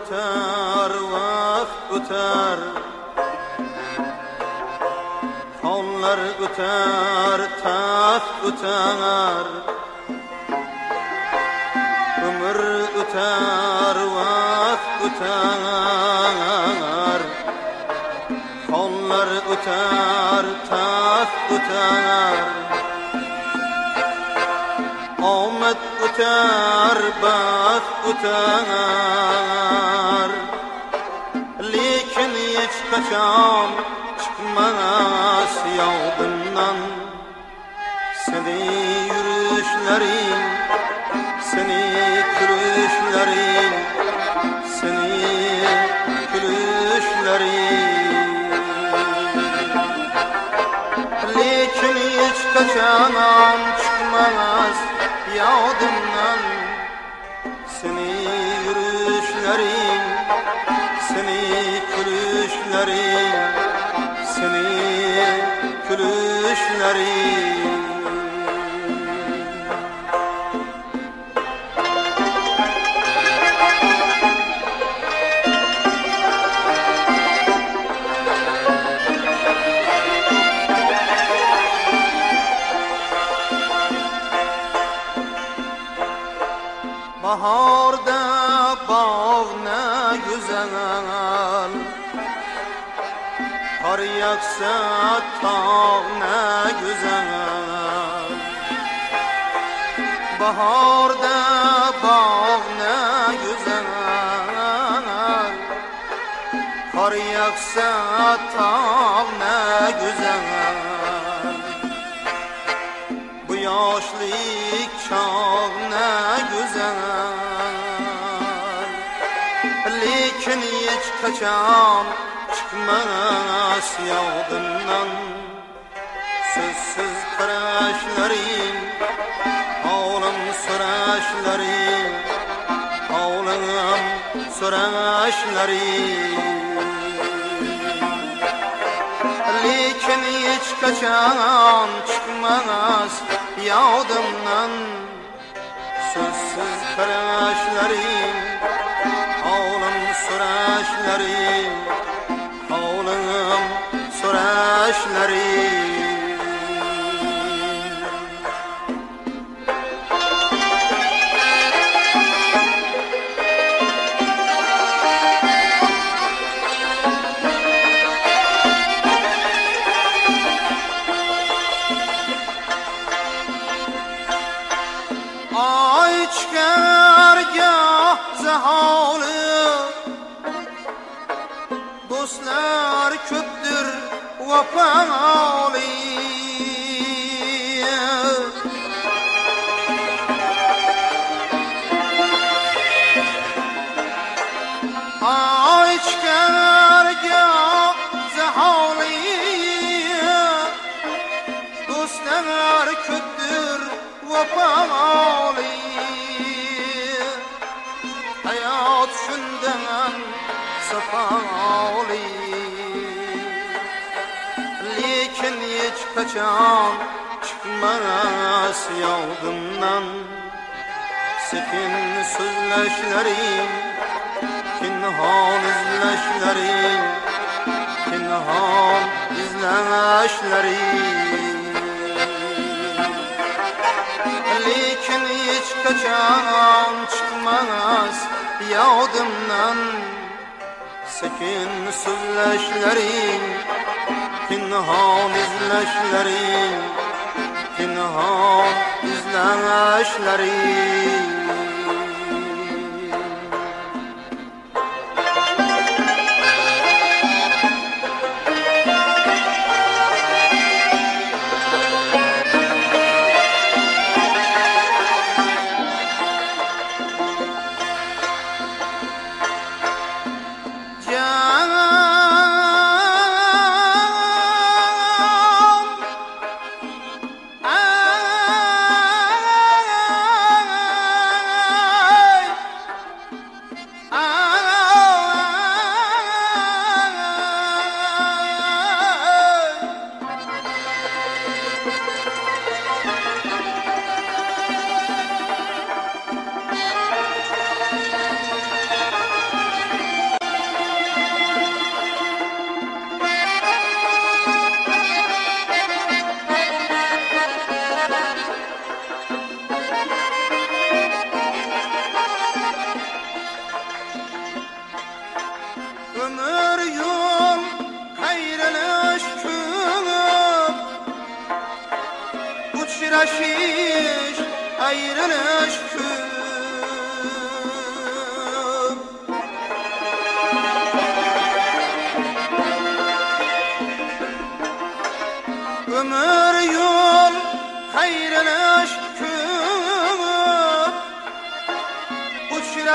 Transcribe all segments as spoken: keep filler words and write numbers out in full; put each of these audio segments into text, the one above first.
öter, vakt öter, onlar öter, taht öter, ömür öter, vakt öter, onlar öter, taht öter, omed öter, baxt öter, lekin hiç kaçan çıkmaz yağdından. Seni yürüyüşlerin, seni gülüşlerin, seni gülüşlerin, lekin hiç kaçan çıkmaz yağdından. Seni yürüyüşlerin, seni gülüşlerin, seni gülüşlerin. Baharda bağ ne güzel, kar yaksa tağ ne güzel. Baharda bağ ne güzel, kar yaksa tağ ne güzel. Bu yaşlık çağ ne güzel, lekin hiç kaçan çıkmaz yağdından. Sözsüz karışların, oğlum soraşların, oğlum soraşların, lekin hiç kaçan çıkmaz yağdından. Sözsüz karışların, oğlum soraşların, oğlum soraşların. Ay çıkargah zahalı, dostlar köptür vafalı. Ay çıkargah zahalı, dostlar köptür vafalı. Hayat şundan safalı, lekin hiç kaçan çıkmaz yağdımdan. Sekin sözleşlerin, kinhan izleşlerin, kinhan izleşlerin, lekin hiç kaçan çıkmaz yağdımdan. Sekin sözleşlerin, kinhan izleşlerin, kinhan izleşlerin.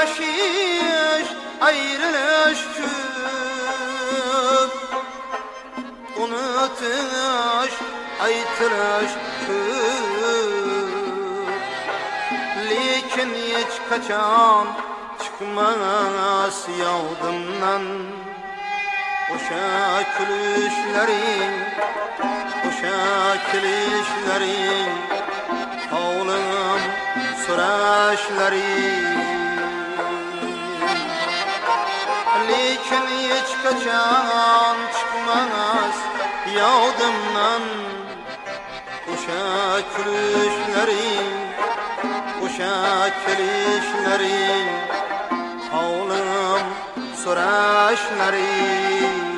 yaşayış ayrılış küp, unutuş aytılış küp. Lekin hiç kaçan çıkmaz yavdımdan oşa külüşlerin, oşa külüşlerin, havlım süreşlerin. Lekin hiç kaçan çıkmaz yavdımdan oşa külüşlerin, oşa külüşlerin, havlım süreşlerin.